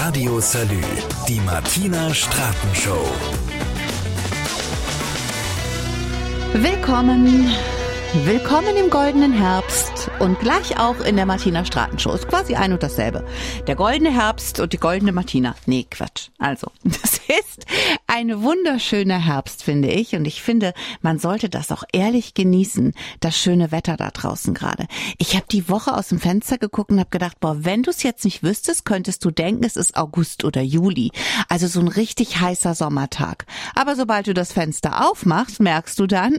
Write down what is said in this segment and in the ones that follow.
Radio Salü, die Martina Straten Show. Willkommen im goldenen Herbst und gleich auch in der Martina Straten Show. Ist quasi ein und dasselbe. Der goldene Herbst und die goldene Martina. Nee, Quatsch. Also, das ist ein wunderschöner Herbst, finde ich. Und ich finde, man sollte das auch ehrlich genießen, das schöne Wetter da draußen gerade. Ich habe die Woche aus dem Fenster geguckt und habe gedacht, wenn du es jetzt nicht wüsstest, könntest du denken, es ist August oder Juli. Also so ein richtig heißer Sommertag. Aber sobald du das Fenster aufmachst, merkst du dann,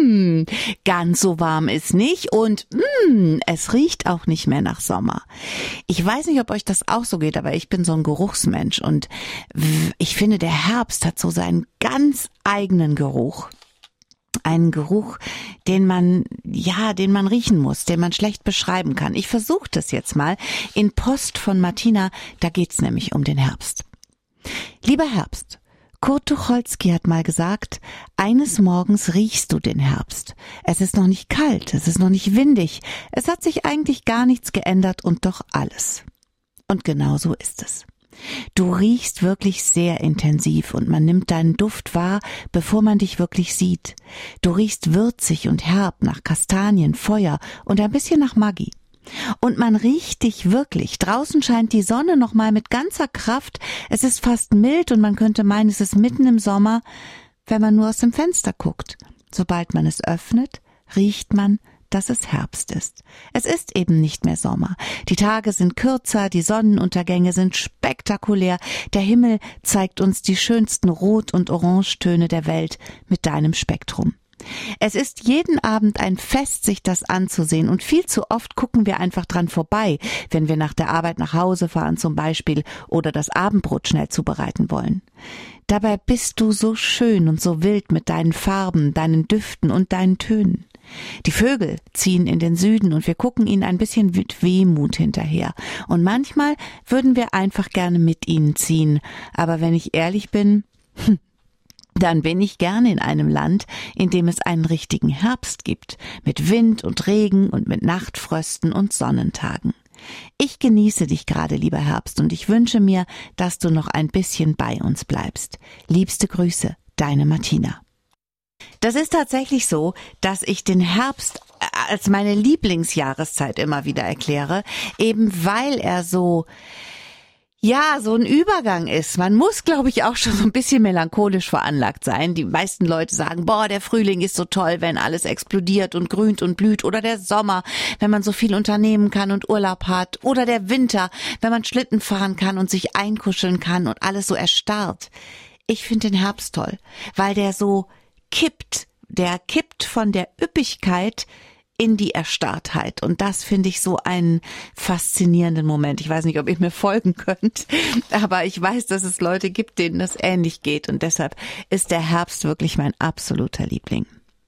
ganz so warm ist nicht und es riecht auch nicht mehr nach Sommer. Ich weiß nicht, ob euch das auch so geht, aber ich bin so ein Geruchsmensch und ich finde, der Herbst hat so seinen ganz eigenen Geruch. Einen Geruch, den man riechen muss, den man schlecht beschreiben kann. Ich versuche das jetzt mal in Post von Martina, da geht's nämlich um den Herbst. Lieber Herbst, Kurt Tucholsky hat mal gesagt, eines Morgens riechst du den Herbst. Es ist noch nicht kalt, es ist noch nicht windig, es hat sich eigentlich gar nichts geändert und doch alles. Und genau so ist es. Du riechst wirklich sehr intensiv und man nimmt deinen Duft wahr, bevor man dich wirklich sieht. Du riechst würzig und herb nach Kastanien, Feuer und ein bisschen nach Maggi. Und man riecht dich wirklich. Draußen scheint die Sonne noch mal mit ganzer Kraft. Es ist fast mild und man könnte meinen, es ist mitten im Sommer, wenn man nur aus dem Fenster guckt. Sobald man es öffnet, riecht man, dass es Herbst ist. Es ist eben nicht mehr Sommer. Die Tage sind kürzer, die Sonnenuntergänge sind spektakulär. Der Himmel zeigt uns die schönsten Rot- und Orangetöne der Welt mit deinem Spektrum. Es ist jeden Abend ein Fest, sich das anzusehen und viel zu oft gucken wir einfach dran vorbei, wenn wir nach der Arbeit nach Hause fahren zum Beispiel oder das Abendbrot schnell zubereiten wollen. Dabei bist du so schön und so wild mit deinen Farben, deinen Düften und deinen Tönen. Die Vögel ziehen in den Süden und wir gucken ihnen ein bisschen mit Wehmut hinterher. Und manchmal würden wir einfach gerne mit ihnen ziehen. Aber wenn ich ehrlich bin, dann bin ich gerne in einem Land, in dem es einen richtigen Herbst gibt, mit Wind und Regen und mit Nachtfrösten und Sonnentagen. Ich genieße dich gerade, lieber Herbst, und ich wünsche mir, dass du noch ein bisschen bei uns bleibst. Liebste Grüße, deine Martina. Das ist tatsächlich so, dass ich den Herbst als meine Lieblingsjahreszeit immer wieder erkläre, eben weil er so ein Übergang ist. Man muss, glaube ich, auch schon so ein bisschen melancholisch veranlagt sein. Die meisten Leute sagen, der Frühling ist so toll, wenn alles explodiert und grünt und blüht. Oder der Sommer, wenn man so viel unternehmen kann und Urlaub hat. Oder der Winter, wenn man Schlitten fahren kann und sich einkuscheln kann und alles so erstarrt. Ich finde den Herbst toll, weil der so kippt. Der kippt von der Üppigkeit in die Erstarrtheit. Und das finde ich so einen faszinierenden Moment. Ich weiß nicht, ob ihr mir folgen könnt, aber ich weiß, dass es Leute gibt, denen das ähnlich geht. Und deshalb ist der Herbst wirklich mein absoluter Liebling.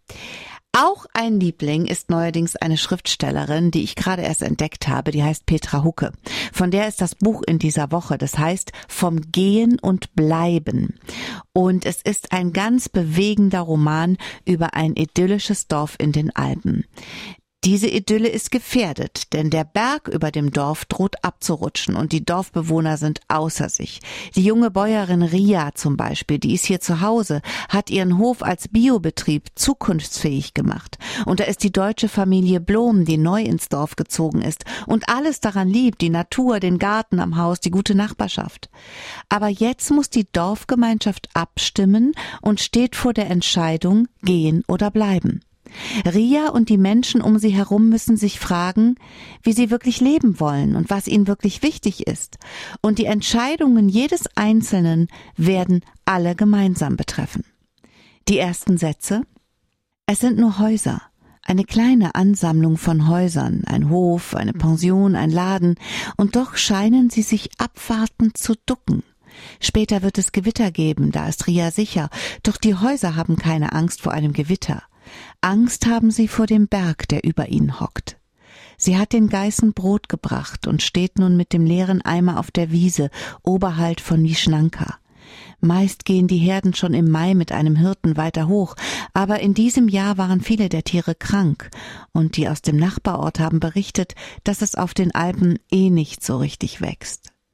Auch ein Liebling ist neuerdings eine Schriftstellerin, die ich gerade erst entdeckt habe, die heißt Petra Hucke. Von der ist das Buch in dieser Woche, das heißt Vom Gehen und Bleiben. Und es ist ein ganz bewegender Roman über ein idyllisches Dorf in den Alpen. Diese Idylle ist gefährdet, denn der Berg über dem Dorf droht abzurutschen und die Dorfbewohner sind außer sich. Die junge Bäuerin Ria zum Beispiel, die ist hier zu Hause, hat ihren Hof als Biobetrieb zukunftsfähig gemacht. Und da ist die deutsche Familie Blom, die neu ins Dorf gezogen ist und alles daran liebt, die Natur, den Garten am Haus, die gute Nachbarschaft. Aber jetzt muss die Dorfgemeinschaft abstimmen und steht vor der Entscheidung, gehen oder bleiben. Ria und die Menschen um sie herum müssen sich fragen, wie sie wirklich leben wollen und was ihnen wirklich wichtig ist. Und die Entscheidungen jedes Einzelnen werden alle gemeinsam betreffen. Die ersten Sätze: Es sind nur Häuser, eine kleine Ansammlung von Häusern, ein Hof, eine Pension, ein Laden, und doch scheinen sie sich abwartend zu ducken. Später wird es Gewitter geben, da ist Ria sicher, doch die Häuser haben keine Angst vor einem Gewitter. Angst haben sie vor dem Berg, der über ihnen hockt. Sie hat den Geißen Brot gebracht und steht nun mit dem leeren Eimer auf der Wiese, oberhalb von Wischnanka. Meist gehen die Herden schon im Mai mit einem Hirten weiter hoch, aber in diesem Jahr waren viele der Tiere krank, und die aus dem Nachbarort haben berichtet, dass es auf den Alpen nicht so richtig wächst.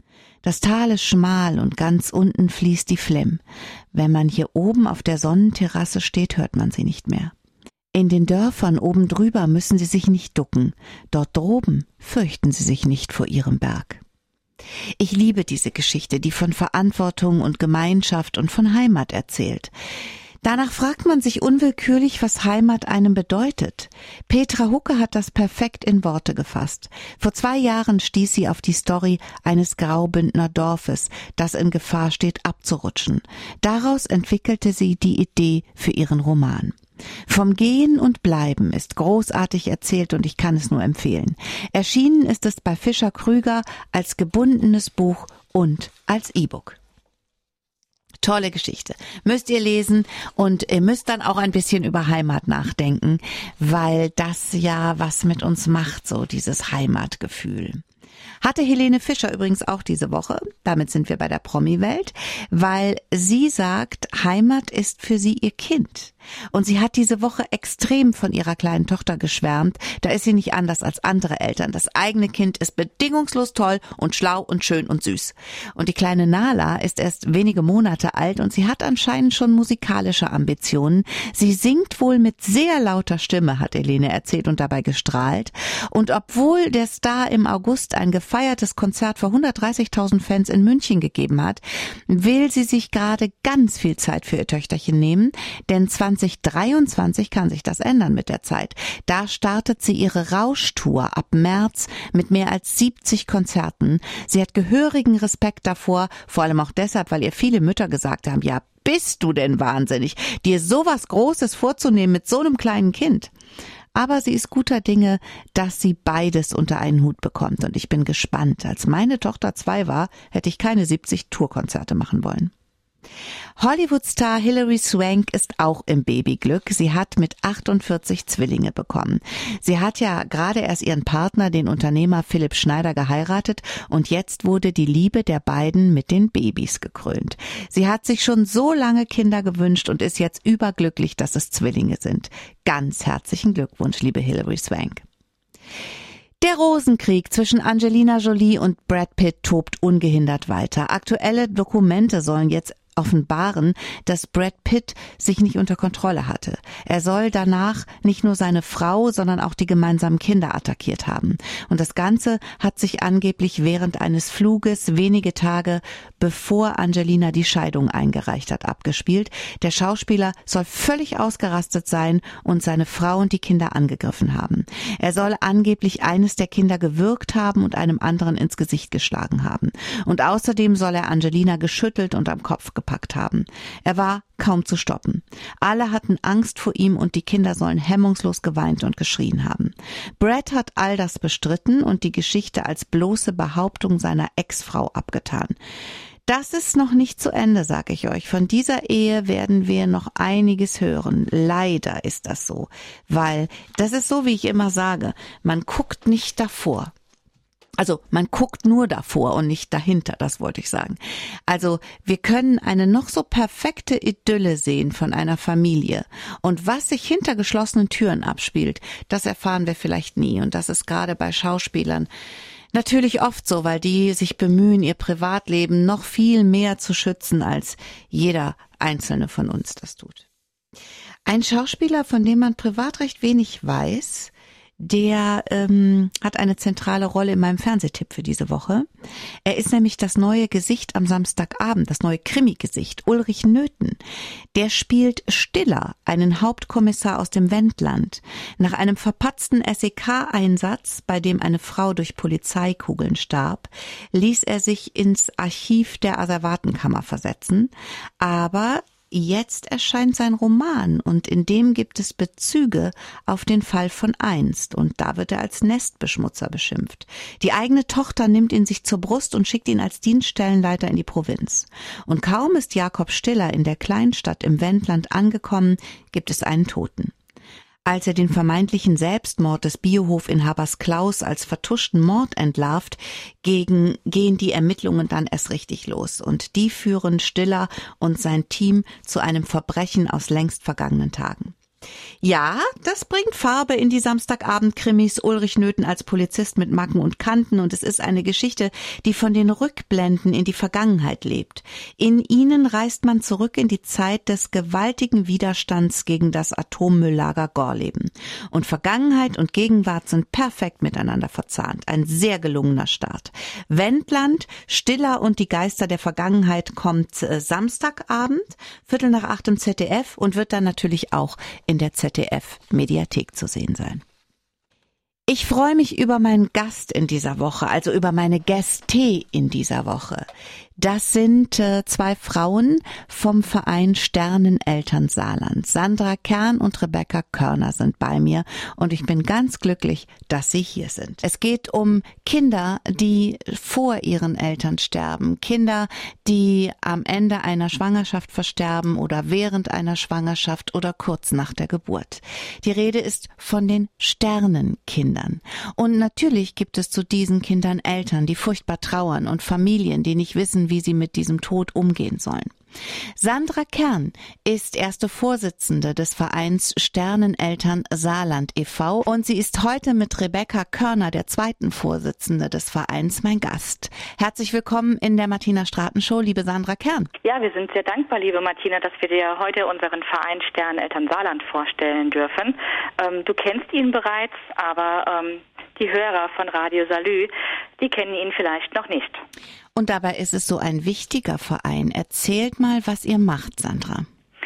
Das Tal ist schmal und ganz unten fließt die Flemm. Wenn man hier oben auf der Sonnenterrasse steht, hört man sie nicht mehr. In den Dörfern oben drüber müssen sie sich nicht ducken. Dort droben fürchten sie sich nicht vor ihrem Berg. Ich liebe diese Geschichte, die von Verantwortung und Gemeinschaft und von Heimat erzählt. Danach fragt man sich unwillkürlich, was Heimat einem bedeutet. Petra Hucke hat das perfekt in Worte gefasst. Vor 2 Jahren stieß sie auf die Story eines Graubündner Dorfes, das in Gefahr steht, abzurutschen. Daraus entwickelte sie die Idee für ihren Roman. Vom Gehen und Bleiben ist großartig erzählt und ich kann es nur empfehlen. Erschienen ist es bei Fischer Krüger als gebundenes Buch und als E-Book. Tolle Geschichte. Müsst ihr lesen und ihr müsst dann auch ein bisschen über Heimat nachdenken, weil das ja was mit uns macht, so dieses Heimatgefühl. Hatte Helene Fischer übrigens auch diese Woche. Damit sind wir bei der Promi-Welt, weil sie sagt, Heimat ist für sie ihr Kind. Und sie hat diese Woche extrem von ihrer kleinen Tochter geschwärmt. Da ist sie nicht anders als andere Eltern. Das eigene Kind ist bedingungslos toll und schlau und schön und süß. Und die kleine Nala ist erst wenige Monate alt und sie hat anscheinend schon musikalische Ambitionen. Sie singt wohl mit sehr lauter Stimme, hat Helene erzählt und dabei gestrahlt. Und obwohl der Star im August ein gefeiertes Konzert für 130.000 Fans in München gegeben hat, will sie sich gerade ganz viel Zeit für ihr Töchterchen nehmen, denn 2023 kann sich das ändern mit der Zeit. Da startet sie ihre Rauschtour ab März mit mehr als 70 Konzerten. Sie hat gehörigen Respekt davor, vor allem auch deshalb, weil ihr viele Mütter gesagt haben, ja, bist du denn wahnsinnig, dir sowas Großes vorzunehmen mit so einem kleinen Kind? Aber sie ist guter Dinge, dass sie beides unter einen Hut bekommt. Und ich bin gespannt. Als meine Tochter 2 war, hätte ich keine 70 Tourkonzerte machen wollen. Hollywood-Star Hilary Swank ist auch im Babyglück. Sie hat mit 48 Zwillinge bekommen. Sie hat ja gerade erst ihren Partner, den Unternehmer Philipp Schneider, geheiratet und jetzt wurde die Liebe der beiden mit den Babys gekrönt. Sie hat sich schon so lange Kinder gewünscht und ist jetzt überglücklich, dass es Zwillinge sind. Ganz herzlichen Glückwunsch, liebe Hilary Swank. Der Rosenkrieg zwischen Angelina Jolie und Brad Pitt tobt ungehindert weiter. Aktuelle Dokumente sollen jetzt offenbaren, dass Brad Pitt sich nicht unter Kontrolle hatte. Er soll danach nicht nur seine Frau, sondern auch die gemeinsamen Kinder attackiert haben. Und das Ganze hat sich angeblich während eines Fluges wenige Tage bevor Angelina die Scheidung eingereicht hat, abgespielt. Der Schauspieler soll völlig ausgerastet sein und seine Frau und die Kinder angegriffen haben. Er soll angeblich eines der Kinder gewürgt haben und einem anderen ins Gesicht geschlagen haben. Und außerdem soll er Angelina geschüttelt und am Kopf gepackt haben. Er war kaum zu stoppen. Alle hatten Angst vor ihm und die Kinder sollen hemmungslos geweint und geschrien haben. Brad hat all das bestritten und die Geschichte als bloße Behauptung seiner Ex-Frau abgetan. Das ist noch nicht zu Ende, sage ich euch. Von dieser Ehe werden wir noch einiges hören. Leider ist das so, weil das ist so, wie ich immer sage, man guckt nicht davor. Also man guckt nur davor und nicht dahinter, das wollte ich sagen. Also wir können eine noch so perfekte Idylle sehen von einer Familie. Und was sich hinter geschlossenen Türen abspielt, das erfahren wir vielleicht nie. Und das ist gerade bei Schauspielern natürlich oft so, weil die sich bemühen, ihr Privatleben noch viel mehr zu schützen, als jeder Einzelne von uns das tut. Ein Schauspieler, von dem man privat recht wenig weiß, der hat eine zentrale Rolle in meinem Fernsehtipp für diese Woche. Er ist nämlich das neue Gesicht am Samstagabend, das neue Krimi-Gesicht, Ulrich Nöthen. Der spielt Stiller, einen Hauptkommissar aus dem Wendland. Nach einem verpatzten SEK-Einsatz, bei dem eine Frau durch Polizeikugeln starb, ließ er sich ins Archiv der Asservatenkammer versetzen. Aber jetzt erscheint sein Roman und in dem gibt es Bezüge auf den Fall von einst und da wird er als Nestbeschmutzer beschimpft. Die eigene Tochter nimmt ihn sich zur Brust und schickt ihn als Dienststellenleiter in die Provinz. Und kaum ist Jakob Stiller in der Kleinstadt im Wendland angekommen, gibt es einen Toten. Als er den vermeintlichen Selbstmord des Biohofinhabers Klaus als vertuschten Mord entlarvt, gehen die Ermittlungen dann erst richtig los. Und die führen Stiller und sein Team zu einem Verbrechen aus längst vergangenen Tagen. Ja, das bringt Farbe in die Samstagabend-Krimis. Ulrich Nöthen als Polizist mit Macken und Kanten, und es ist eine Geschichte, die von den Rückblenden in die Vergangenheit lebt. In ihnen reist man zurück in die Zeit des gewaltigen Widerstands gegen das Atommülllager Gorleben. Und Vergangenheit und Gegenwart sind perfekt miteinander verzahnt. Ein sehr gelungener Start. Wendland, Stiller und die Geister der Vergangenheit kommt Samstagabend, 7:45 im ZDF, und wird dann natürlich auch in der ZDF-Mediathek zu sehen sein. Ich freue mich über meinen Gast in dieser Woche, also über meine Gäste in dieser Woche. Das sind zwei Frauen vom Verein Sterneneltern Saarland. Sandra Kern und Rebecca Körner sind bei mir, und ich bin ganz glücklich, dass sie hier sind. Es geht um Kinder, die vor ihren Eltern sterben, Kinder, die am Ende einer Schwangerschaft versterben oder während einer Schwangerschaft oder kurz nach der Geburt. Die Rede ist von den Sternenkindern. Und natürlich gibt es zu diesen Kindern Eltern, die furchtbar trauern, und Familien, die nicht wissen, wie sie mit diesem Tod umgehen sollen. Sandra Kern ist erste Vorsitzende des Vereins Sterneneltern Saarland e.V. und sie ist heute mit Rebecca Körner, der zweiten Vorsitzende des Vereins, mein Gast. Herzlich willkommen in der Martina Straten-Show, liebe Sandra Kern. Ja, wir sind sehr dankbar, liebe Martina, dass wir dir heute unseren Verein Sterneneltern Saarland vorstellen dürfen. Du kennst ihn bereits, aber die Hörer von Radio Salü, die kennen ihn vielleicht noch nicht. Und dabei ist es so ein wichtiger Verein. Erzählt mal, was ihr macht, Sandra.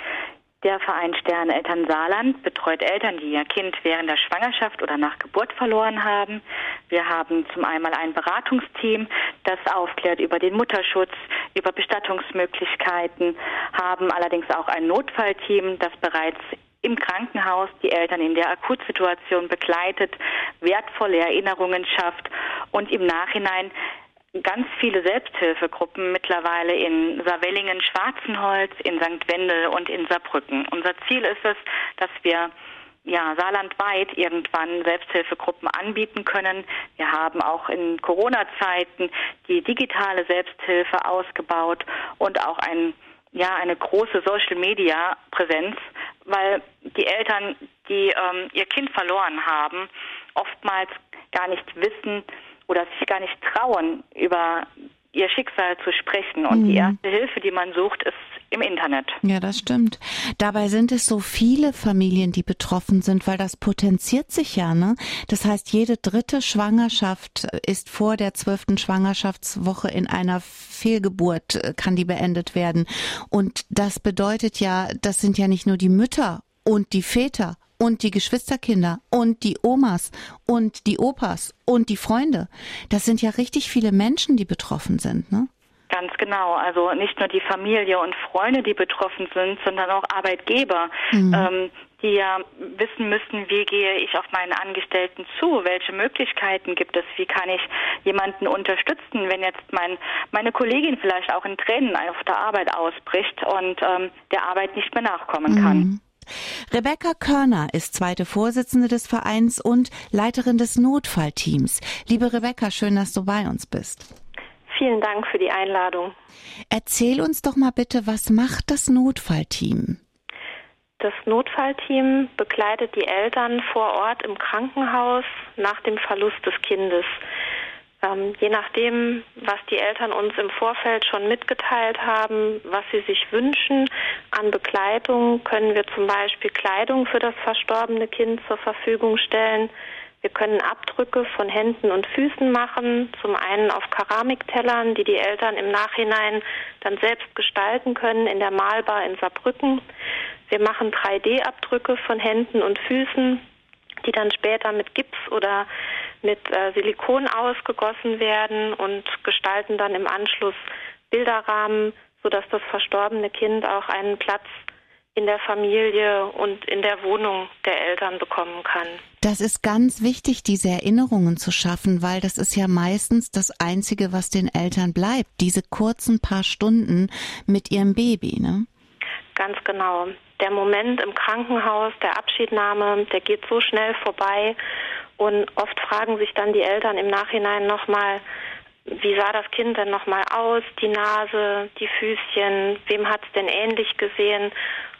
Der Verein Sterneneltern Saarland betreut Eltern, die ihr Kind während der Schwangerschaft oder nach Geburt verloren haben. Wir haben zum einen ein Beratungsteam, das aufklärt über den Mutterschutz, über Bestattungsmöglichkeiten, haben allerdings auch ein Notfallteam, das bereits im Krankenhaus die Eltern in der Akutsituation begleitet, wertvolle Erinnerungen schafft und im Nachhinein ganz viele Selbsthilfegruppen mittlerweile in Saarwellingen, Schwarzenholz, in St. Wendel und in Saarbrücken. Unser Ziel ist es, dass wir saarlandweit irgendwann Selbsthilfegruppen anbieten können. Wir haben auch in Corona-Zeiten die digitale Selbsthilfe ausgebaut und auch eine große Social-Media-Präsenz, weil die Eltern, die ihr Kind verloren haben, oftmals gar nicht wissen oder sich gar nicht trauen, über ihr Schicksal zu sprechen. Und die erste Hilfe, die man sucht, ist im Internet. Ja, das stimmt. Dabei sind es so viele Familien, die betroffen sind, weil das potenziert sich ja, ne? Das heißt, jede dritte Schwangerschaft ist vor der 12. Schwangerschaftswoche in einer Fehlgeburt, kann die beendet werden. Und das bedeutet ja, das sind ja nicht nur die Mütter und die Väter und die Geschwisterkinder und die Omas und die Opas und die Freunde. Das sind ja richtig viele Menschen, die betroffen sind, ne? Ganz genau. Also nicht nur die Familie und Freunde, die betroffen sind, sondern auch Arbeitgeber, die ja wissen müssen, wie gehe ich auf meinen Angestellten zu, welche Möglichkeiten gibt es, wie kann ich jemanden unterstützen, wenn jetzt meine Kollegin vielleicht auch in Tränen auf der Arbeit ausbricht und der Arbeit nicht mehr nachkommen kann. Rebecca Körner ist zweite Vorsitzende des Vereins und Leiterin des Notfallteams. Liebe Rebecca, schön, dass du bei uns bist. Vielen Dank für die Einladung. Erzähl uns doch mal bitte, was macht das Notfallteam? Das Notfallteam begleitet die Eltern vor Ort im Krankenhaus nach dem Verlust des Kindes. Je nachdem, was die Eltern uns im Vorfeld schon mitgeteilt haben, was sie sich wünschen an Begleitung, können wir zum Beispiel Kleidung für das verstorbene Kind zur Verfügung stellen. Wir können Abdrücke von Händen und Füßen machen, zum einen auf Keramiktellern, die die Eltern im Nachhinein dann selbst gestalten können in der Malbar in Saarbrücken. Wir machen 3D-Abdrücke von Händen und Füßen, die dann später mit Gips oder mit Silikon ausgegossen werden und gestalten dann im Anschluss Bilderrahmen, sodass das verstorbene Kind auch einen Platz in der Familie und in der Wohnung der Eltern bekommen kann. Das ist ganz wichtig, diese Erinnerungen zu schaffen, weil das ist ja meistens das Einzige, was den Eltern bleibt, diese kurzen paar Stunden mit ihrem Baby, ne? Ganz genau. Der Moment im Krankenhaus, der Abschiednahme, der geht so schnell vorbei und oft fragen sich dann die Eltern im Nachhinein nochmal, wie sah das Kind denn nochmal aus, die Nase, die Füßchen, wem hat es denn ähnlich gesehen?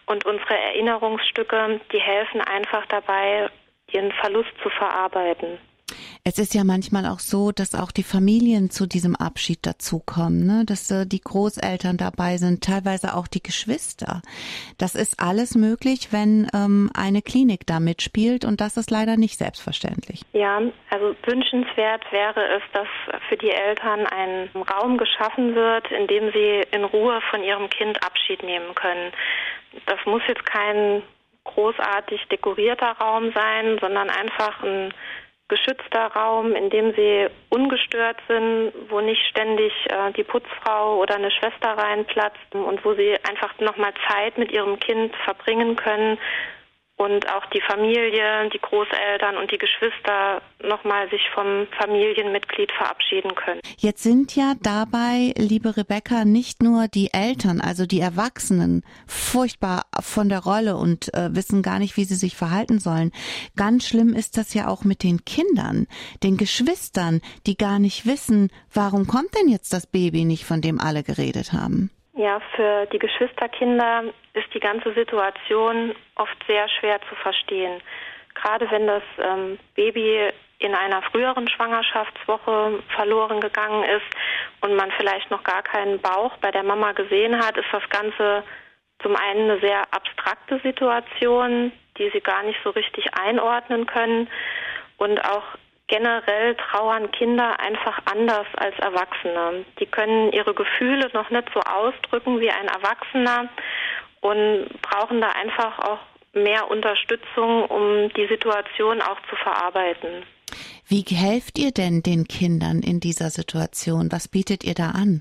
Und unsere Erinnerungsstücke, die helfen einfach dabei, ihren Verlust zu verarbeiten. Es ist ja manchmal auch so, dass auch die Familien zu diesem Abschied dazukommen, ne? Dass die Großeltern dabei sind, teilweise auch die Geschwister. Das ist alles möglich, wenn eine Klinik da mitspielt, und das ist leider nicht selbstverständlich. Ja, also wünschenswert wäre es, dass für die Eltern ein Raum geschaffen wird, in dem sie in Ruhe von ihrem Kind Abschied nehmen können. Das muss jetzt kein großartig dekorierter Raum sein, sondern einfach ein geschützter Raum, in dem sie ungestört sind, wo nicht ständig die Putzfrau oder eine Schwester reinplatzt und wo sie einfach nochmal Zeit mit ihrem Kind verbringen können und auch die Familie, die Großeltern und die Geschwister nochmal sich vom Familienmitglied verabschieden können. Jetzt sind ja dabei, liebe Rebecca, nicht nur die Eltern, also die Erwachsenen, furchtbar von der Rolle und wissen gar nicht, wie sie sich verhalten sollen. Ganz schlimm ist das ja auch mit den Kindern, den Geschwistern, die gar nicht wissen, warum kommt denn jetzt das Baby nicht, von dem alle geredet haben. Ja, für die Geschwisterkinder ist die ganze Situation oft sehr schwer zu verstehen. Gerade wenn das Baby in einer früheren Schwangerschaftswoche verloren gegangen ist und man vielleicht noch gar keinen Bauch bei der Mama gesehen hat, ist das Ganze zum einen eine sehr abstrakte Situation, die sie gar nicht so richtig einordnen können, und auch generell trauern Kinder einfach anders als Erwachsene. Die können ihre Gefühle noch nicht so ausdrücken wie ein Erwachsener und brauchen da einfach auch mehr Unterstützung, um die Situation auch zu verarbeiten. Wie helft ihr denn den Kindern in dieser Situation? Was bietet ihr da an?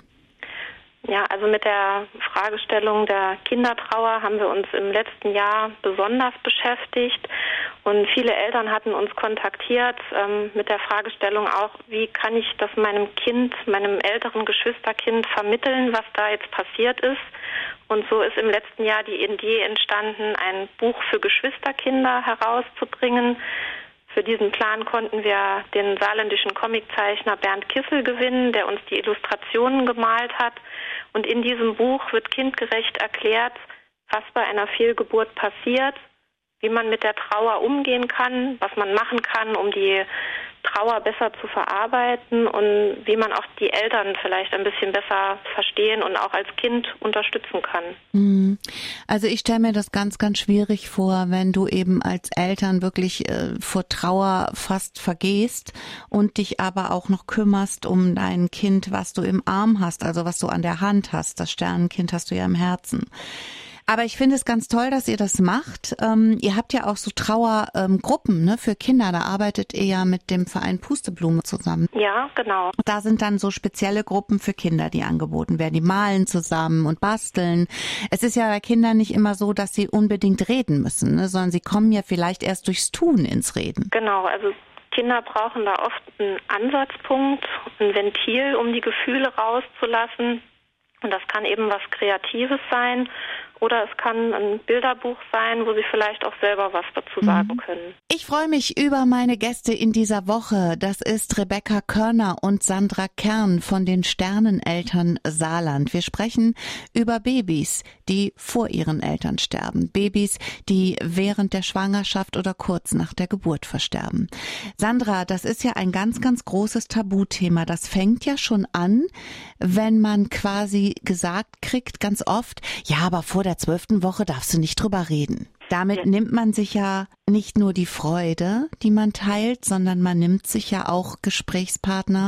Ja, also mit der Fragestellung der Kindertrauer haben wir uns im letzten Jahr besonders beschäftigt, und viele Eltern hatten uns kontaktiert mit der Fragestellung auch, wie kann ich das meinem Kind, meinem älteren Geschwisterkind vermitteln, was da jetzt passiert ist. Und so ist im letzten Jahr die Idee entstanden, ein Buch für Geschwisterkinder herauszubringen. Für diesen Plan konnten wir den saarländischen Comiczeichner Bernd Kissel gewinnen, der uns die Illustrationen gemalt hat. Und in diesem Buch wird kindgerecht erklärt, was bei einer Fehlgeburt passiert, wie man mit der Trauer umgehen kann, was man machen kann, um die Trauer besser zu verarbeiten, und wie man auch die Eltern vielleicht ein bisschen besser verstehen und auch als Kind unterstützen kann. Also ich stelle mir das ganz, ganz schwierig vor, wenn du eben als Eltern wirklich vor Trauer fast vergehst und dich aber auch noch kümmerst um dein Kind, was du im Arm hast, also was du an der Hand hast. Das Sternenkind hast du ja im Herzen. Aber ich finde es ganz toll, dass ihr das macht. Ihr habt ja auch so Trauergruppen, ne, für Kinder. Da arbeitet ihr ja mit dem Verein Pusteblume zusammen. Ja, genau. Da sind dann so spezielle Gruppen für Kinder, die angeboten werden. Die malen zusammen und basteln. Es ist ja bei Kindern nicht immer so, dass sie unbedingt reden müssen, ne, sondern sie kommen ja vielleicht erst durchs Tun ins Reden. Genau, also Kinder brauchen da oft einen Ansatzpunkt, ein Ventil, um die Gefühle rauszulassen. Und das kann eben was Kreatives sein. Oder es kann ein Bilderbuch sein, wo Sie vielleicht auch selber was dazu sagen können. Ich freue mich über meine Gäste in dieser Woche. Das ist Rebecca Körner und Sandra Kern von den Sterneneltern Saarland. Wir sprechen über Babys, die vor ihren Eltern sterben. Babys, die während der Schwangerschaft oder kurz nach der Geburt versterben. Sandra, das ist ja ein ganz, ganz großes Tabuthema. Das fängt ja schon an, wenn man quasi gesagt kriegt, ganz oft, ja, aber vor der 12. Woche darfst du nicht drüber reden. Damit nimmt man sich ja nicht nur die Freude, die man teilt, sondern man nimmt sich ja auch Gesprächspartner,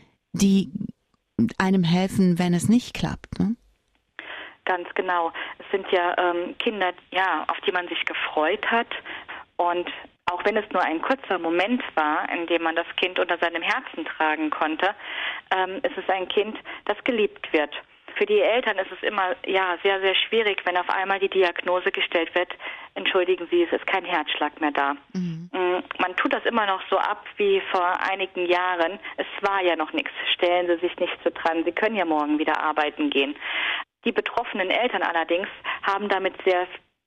die einem helfen, wenn es nicht klappt, ne? Ganz genau. Es sind ja Kinder, ja, auf die man sich gefreut hat, und auch wenn es nur ein kurzer Moment war, in dem man das Kind unter seinem Herzen tragen konnte, ist es ein Kind, das geliebt wird. Für die Eltern ist es immer sehr, sehr schwierig, wenn auf einmal die Diagnose gestellt wird, entschuldigen Sie, es ist kein Herzschlag mehr da. Man tut das immer noch so ab wie vor einigen Jahren. Es war ja noch nichts, stellen Sie sich nicht so dran, Sie können ja morgen wieder arbeiten gehen. Die betroffenen Eltern allerdings haben damit sehr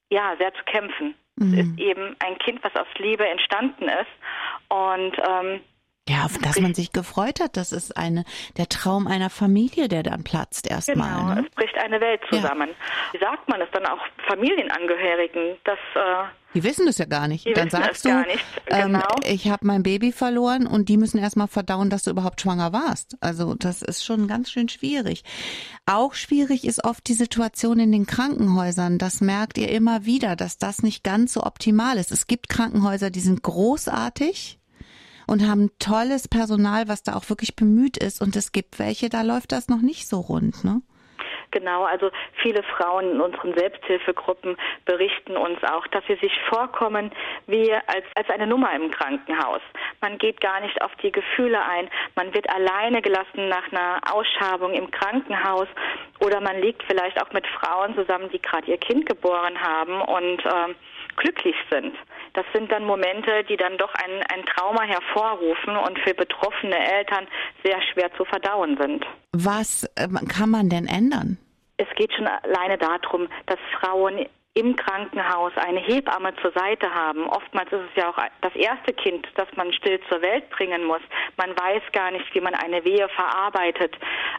zu kämpfen. Es ist eben ein Kind, was aus Liebe entstanden ist, und Ja, dass man sich gefreut hat, das ist der Traum einer Familie, der dann platzt erstmal. Genau, ne? Es bricht eine Welt zusammen. Ja. Wie sagt man es dann auch Familienangehörigen, dass die wissen das ja gar nicht. Dann sagst du, genau. Ich habe mein Baby verloren und die müssen erstmal verdauen, dass du überhaupt schwanger warst. Also das ist schon ganz schön schwierig. Auch schwierig ist oft die Situation in den Krankenhäusern. Das merkt ihr immer wieder, dass das nicht ganz so optimal ist. Es gibt Krankenhäuser, die sind großartig und haben tolles Personal, was da auch wirklich bemüht ist. Und es gibt welche, da läuft das noch nicht so rund, ne? Genau, also viele Frauen in unseren Selbsthilfegruppen berichten uns auch, dass sie sich vorkommen wie als eine Nummer im Krankenhaus. Man geht gar nicht auf die Gefühle ein, man wird alleine gelassen nach einer Ausschabung im Krankenhaus oder man liegt vielleicht auch mit Frauen zusammen, die gerade ihr Kind geboren haben und glücklich sind. Das sind dann Momente, die dann doch ein Trauma hervorrufen und für betroffene Eltern sehr schwer zu verdauen sind. Was kann man denn ändern? Es geht schon alleine darum, dass Frauen im Krankenhaus eine Hebamme zur Seite haben. Oftmals ist es ja auch das erste Kind, das man still zur Welt bringen muss. Man weiß gar nicht, wie man eine Wehe verarbeitet.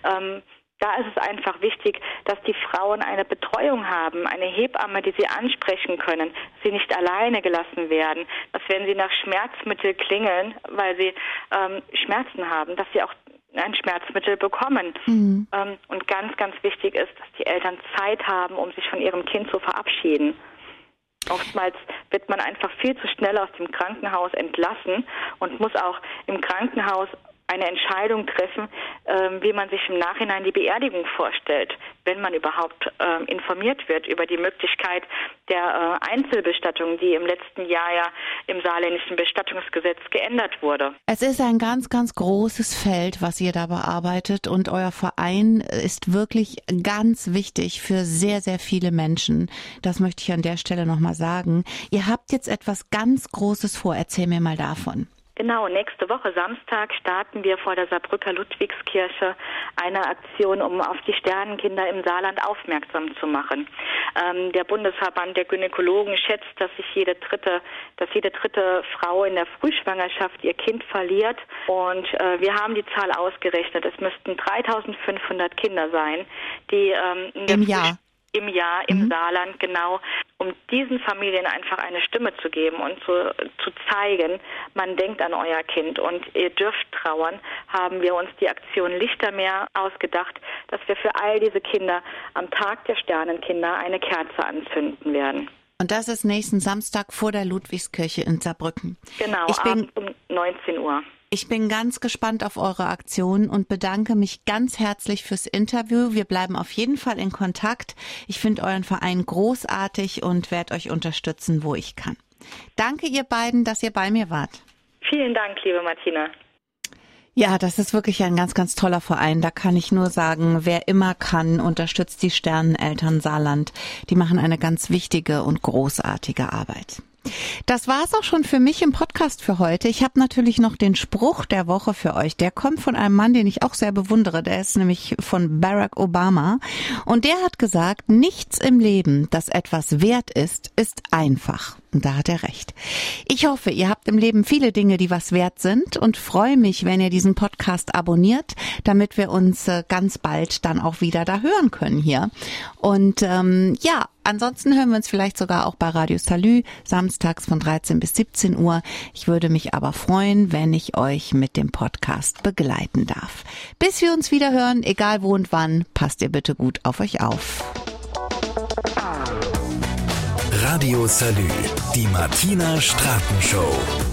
Da ist es einfach wichtig, dass die Frauen eine Betreuung haben, eine Hebamme, die sie ansprechen können, sie nicht alleine gelassen werden, dass wenn sie nach Schmerzmittel klingeln, weil sie Schmerzen haben, dass sie auch ein Schmerzmittel bekommen. Mhm. Und ganz, ganz wichtig ist, dass die Eltern Zeit haben, um sich von ihrem Kind zu verabschieden. Oftmals wird man einfach viel zu schnell aus dem Krankenhaus entlassen und muss auch im Krankenhaus eine Entscheidung treffen, wie man sich im Nachhinein die Beerdigung vorstellt, wenn man überhaupt informiert wird über die Möglichkeit der Einzelbestattung, die im letzten Jahr ja im saarländischen Bestattungsgesetz geändert wurde. Es ist ein ganz, ganz großes Feld, was ihr da bearbeitet und euer Verein ist wirklich ganz wichtig für sehr, sehr viele Menschen. Das möchte ich an der Stelle nochmal sagen. Ihr habt jetzt etwas ganz Großes vor. Erzähl mir mal davon. Genau, nächste Woche Samstag starten wir vor der Saarbrücker Ludwigskirche eine Aktion, um auf die Sternenkinder im Saarland aufmerksam zu machen. Der Bundesverband der Gynäkologen schätzt, dass jede dritte Frau in der Frühschwangerschaft ihr Kind verliert. Und wir haben die Zahl ausgerechnet. Es müssten 3.500 Kinder sein, die im Jahr im Saarland, genau, um diesen Familien einfach eine Stimme zu geben und zu zeigen, man denkt an euer Kind und ihr dürft trauern, haben wir uns die Aktion Lichtermeer ausgedacht, dass wir für all diese Kinder am Tag der Sternenkinder eine Kerze anzünden werden. Und das ist nächsten Samstag vor der Ludwigskirche in Saarbrücken. Genau, abends um 19 Uhr. Ich bin ganz gespannt auf eure Aktion und bedanke mich ganz herzlich fürs Interview. Wir bleiben auf jeden Fall in Kontakt. Ich finde euren Verein großartig und werde euch unterstützen, wo ich kann. Danke ihr beiden, dass ihr bei mir wart. Vielen Dank, liebe Martina. Ja, das ist wirklich ein ganz, ganz toller Verein. Da kann ich nur sagen, wer immer kann, unterstützt die Sterneneltern Saarland. Die machen eine ganz wichtige und großartige Arbeit. Das war's auch schon für mich im Podcast für heute. Ich habe natürlich noch den Spruch der Woche für euch. Der kommt von einem Mann, den ich auch sehr bewundere. Der ist nämlich von Barack Obama. Und der hat gesagt, nichts im Leben, das etwas wert ist, ist einfach. Und da hat er recht. Ich hoffe, ihr habt im Leben viele Dinge, die was wert sind und freue mich, wenn ihr diesen Podcast abonniert, damit wir uns ganz bald dann auch wieder da hören können hier. Und ansonsten hören wir uns vielleicht sogar auch bei Radio Salü, samstags von 13 bis 17 Uhr. Ich würde mich aber freuen, wenn ich euch mit dem Podcast begleiten darf. Bis wir uns wieder hören, egal wo und wann, passt ihr bitte gut auf euch auf. Radio Salü, die Martina Straten Show.